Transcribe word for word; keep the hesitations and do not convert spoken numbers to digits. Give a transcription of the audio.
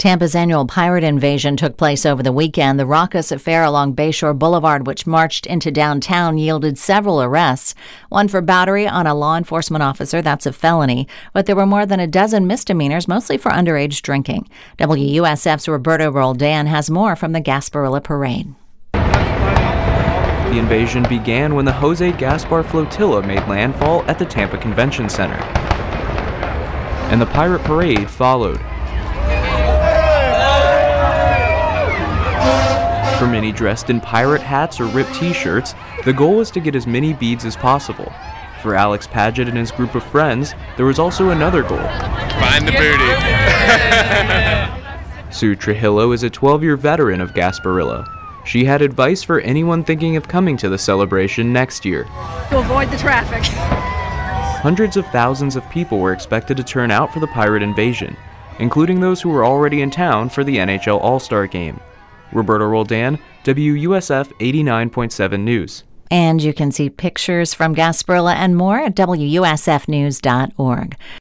Tampa's annual pirate invasion took place over the weekend. The raucous affair along Bayshore Boulevard, which marched into downtown, yielded several arrests. One for battery on a law enforcement officer, that's a felony. But there were more than a dozen misdemeanors, mostly for underage drinking. W U S F's Roberto Roldan has more from the Gasparilla Parade. The invasion began when the Jose Gaspar Flotilla made landfall at the Tampa Convention Center. And the pirate parade followed. For many dressed in pirate hats or ripped t-shirts, the goal was to get as many beads as possible. For Alex Paget and his group of friends, there was also another goal. Find the booty. Sue Trujillo is a twelve-year veteran of Gasparilla. She had advice for anyone thinking of coming to the celebration next year. To avoid the traffic. Hundreds of thousands of people were expected to turn out for the pirate invasion, including those who were already in town for the N H L All-Star Game. Roberto Roldan, W U S F eighty-nine point seven News. And you can see pictures from Gasparilla and more at W U S F news dot org.